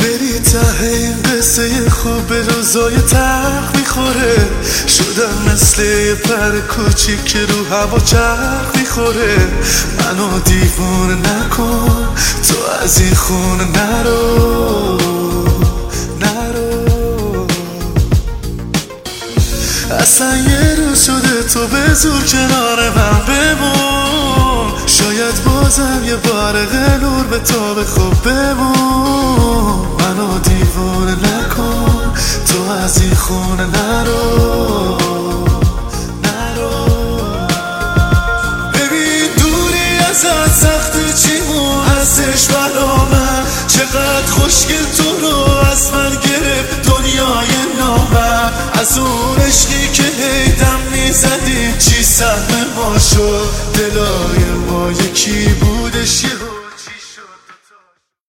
بری ته این قصه خوب به روزای تلخ میخوره. شدم مثل یه پر کوچیک که رو هوا چرخ میخوره. منو دیوونه نکن، تو از این خونه نرو نرو. اصلا یه روز شده تو به زور کنار من بمون. شاید بازم یه بار نور به تو به خوب بمون. منو دیوونه نکن، تو از این خونه نرو نرو. ببین دوری ازت سخته چیمون هستش برا من. چقدر خوشگل تو رو از من گرفت دنیای نامم. از اون عشقی که هیدم میزدی چی سهم ما شد. دلای ما یکی بودش یه